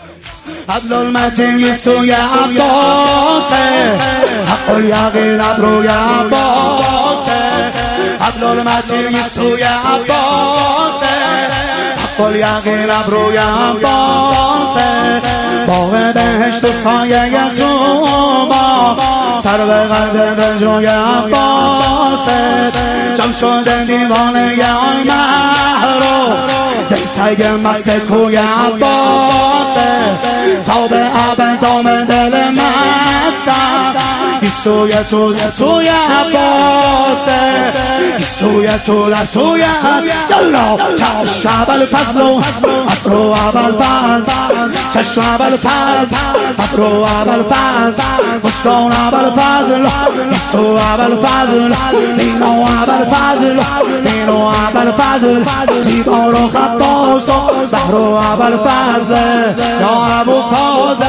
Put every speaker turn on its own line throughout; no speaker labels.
عبدالمجید سوی عباسه، حق الیقین ابروی عباسه. عبدالمجید سوی عباسه، حق الیقین ابروی عباسه. باغ بهشت و سایه زوبا، سر به قلب به جوی عباسه. جان شده دیوانه آن محرو، دل سگ مست کوی عباسه. تا به عبد دام دل مستم، سوی سوی عباسه. سوی سوی یلا چشم ابوالفضل ابرو ابوالفضل، چشم ابوالفضل ابرو ابوالفضل، مشکان ابوالفضل سو ابوالفضل، اینو ابوالفضل اینو ابوالفضل، دیوار و خباس و بحر و ابوالفضل یا ابوالفضل.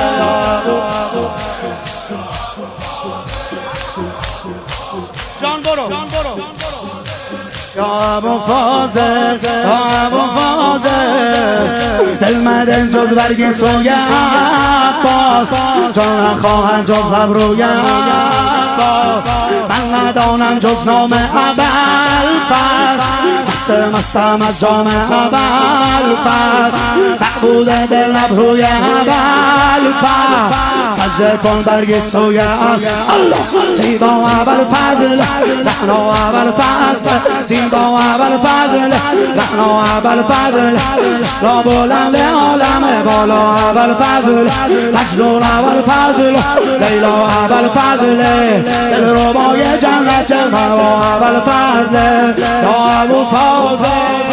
جان برو یا ابوالفضل یا ابوالفضل، دل مدن جز برگ سوی عباس، جان خواهد جز ابروی عباس. من ندانم جز نام ابوالفضل، مستم از جام ابوالفضل. معبود دل ابروی ابوالفضل، سجده کن برگ سوی الله. زیبا ابوالفضل رعنا ابوالفضل، زیبا ابوالفضل رعنا ابوالفضل. را بلند عالم بالا ابوالفضل، مجنون ابوالفضل لیلا ابوالفضل، دلربای جنت مروا ابوالفضل یا ابوالفضل.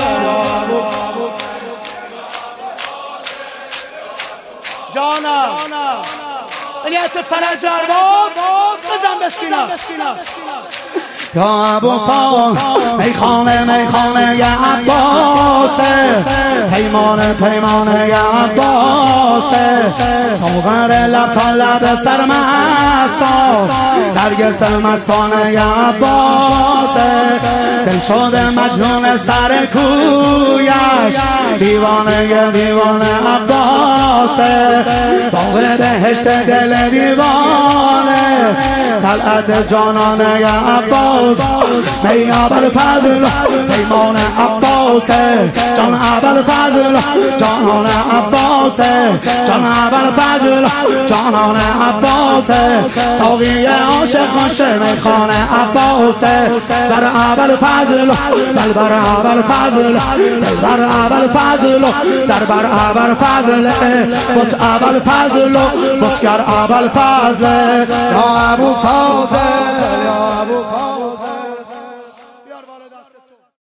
جانم الیت فرج ارباب بزن به سینا یا ابوالفضل. میخانه یا عباسه، پیمانه یا عباسه. ساغر لب تا لب سرمستان، درگ سرمستانه یا عباسه. دل شده مجنون سر کویش، دیوانه عباسه. باغ بهشت دل دیوانه، طلعت جانانه یا عباس. می ابوالفضل پیمان عباسه، جان ابوالفضل جانان عباسه. جان ابوالفضل جانان عباسه. ساقی عاشق باشه میخانه عباسه. بر ابوالفضل بر ابوالفضل بر ابوالفضل در بر ابوالفضل، بت ابوالفضل بتگر ابوالفضل یا ابوالفضل یا ابوالفضل.